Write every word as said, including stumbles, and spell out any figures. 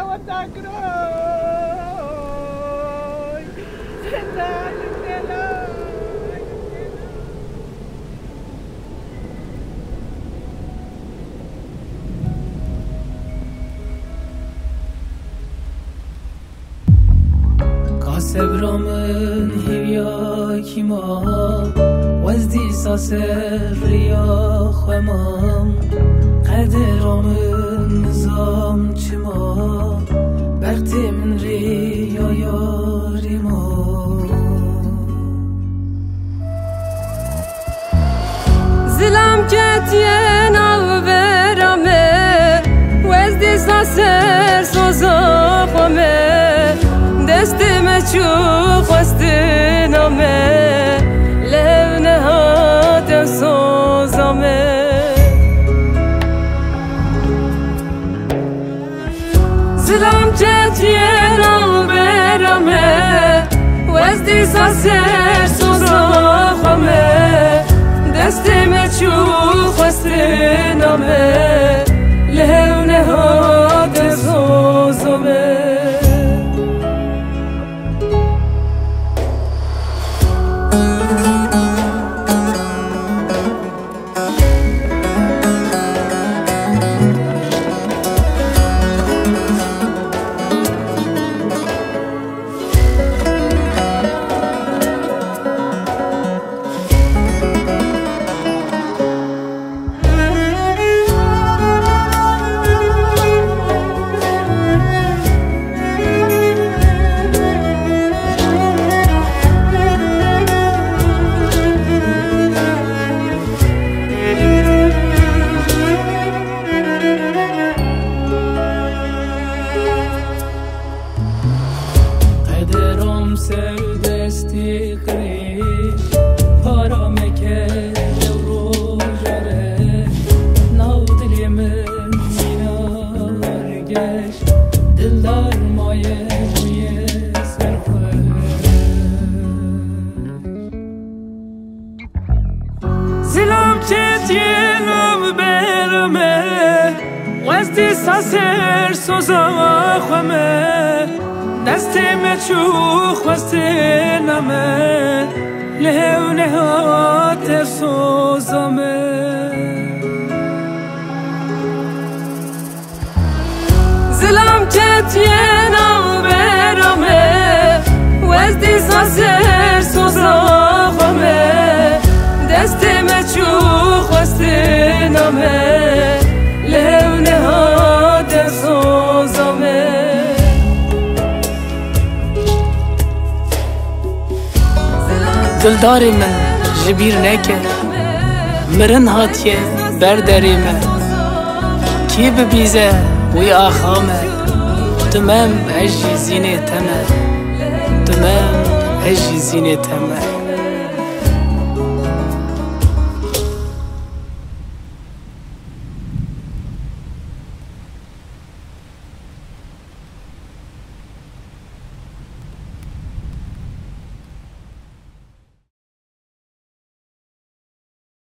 سبرامن هیویا کیما وزدی ساسر ریا خوامم قدرامن نظام چما برتی من ریا یاریما زلم کتین او برامه وزدی ساسر سوزا خوامه دستم چو خواسته نامه لب نهادم سوزامه زلم چتیه نام برامه وزدی ساسر سوزا خوامه دستم چو خواسته نامه لب نهادم سوزامه سردستی قریش پارا مکه رو جاره ناو دلی من مینار گش دلدار مایه روی سرخوش زلم چتیه نام برمه وزدی ساسر سوزا خوامه دستم چو خواسته نامه لهو نهات سوزامه زلم کتیه نام برامه وزدی ساسر سوزا خوامه دستم چو خواسته نامه لهو نهات سوزامه دلداری من جبیر نکه مرن هاتیه برداری من کی ببیزه وی آخامه تمام اجی زینه تمه تمام اجی زینه تمه